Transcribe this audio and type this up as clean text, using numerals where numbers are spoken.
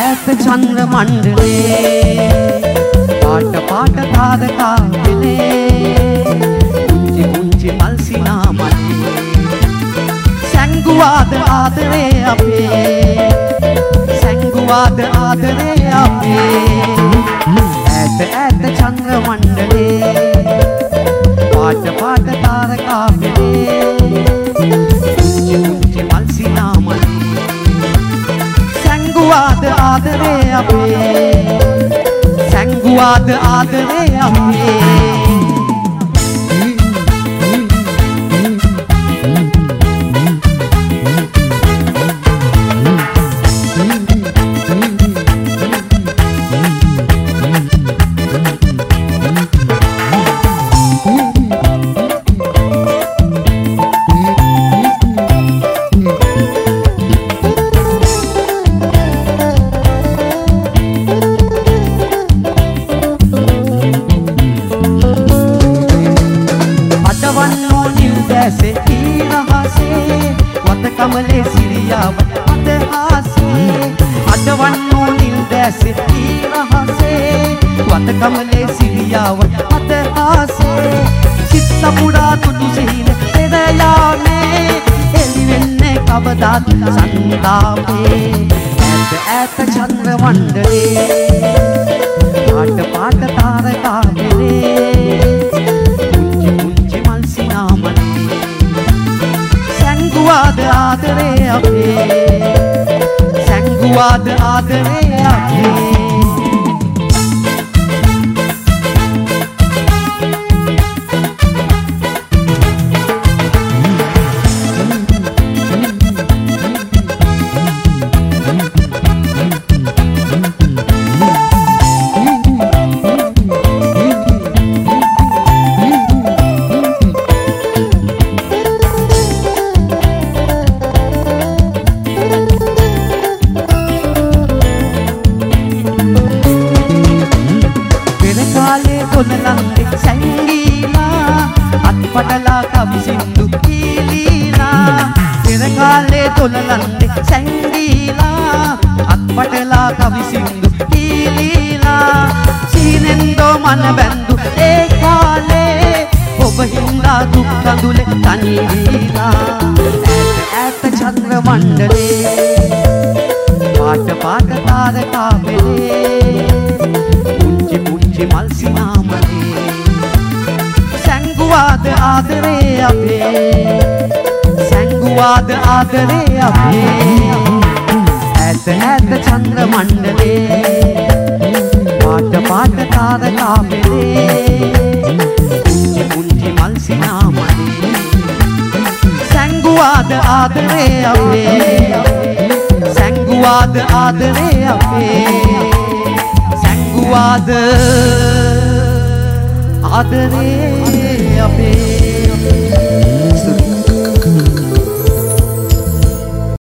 ඈත චන්ද්‍ර මණ්ඩලේ පාට පාට තාරකා වෙලේ පුංචි පුංචි මල් සිනාමණි සැංගුවාද ආදරේ අපේ සැංගුවාද ආදරේ අපේ ඈත ඈත චන්ද්‍ර මණ්ඩලේ පාට පාට තාරකා වෙලේ පුංචි පුංචි මල් සිනාමණි සැංගුවාද ආදරේ අපේ සැංගුවාද ආදරේ අපේ कमले सिरियावत अतहासे अडवन्नो निल्दैसे ईरहसे वत कमले सिरियावत अतहासे चित्तपुड़ा तुझीन तेरयामे एलिवेन्ने कवदात संतापे ऐत ऐत चंद्र मंडले पाट पाट तारका मेरे पुंजी पुंजी मलसिनामणि सැංගුවාද ආදරේ අපේ සැංගුවාද ආදරේ අපේ කොළලන්දේ සැංගීලා අත්පටලා කවිසින්දු කීලීලා පෙර කාලේ කොළලන්දේ සැංගීලා අත්පටලා කවිසින්දු කීලීලා සීනෙන්දෝ මන බැඳු ඒ කාලේ ඔබ හින්දා දුක් කඳුලේ තනි වීලා ඈත චන්ද්‍ර මණ්ඩලේ පාට පාට තාරකා වෙලේ පුංචි පුංචි මල් සිනාමණි සැංගුවාද ආදරේ අපේ සැංගුවාද ආදරේ අපේ ඈත ඈත චන්ද්‍ර මණ්ඩලේ පාට පාට තාරකා වෙලේ පුංචි පුංචි මල් සිනාමණි සැංගුවාද ආදරේ අපේ සැංගුවාද ආදරේ අපේ සැංගුවාද ආදරේ අපේ